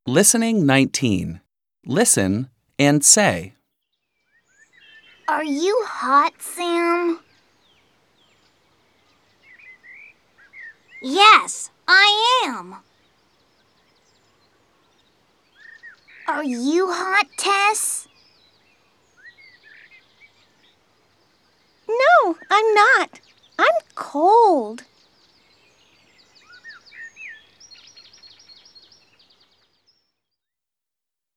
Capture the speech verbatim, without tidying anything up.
Listening nineteen. Listen and say. Are you hot, Sam? Yes, I am. Are you hot, Tess? No, I'm not. I'm cold.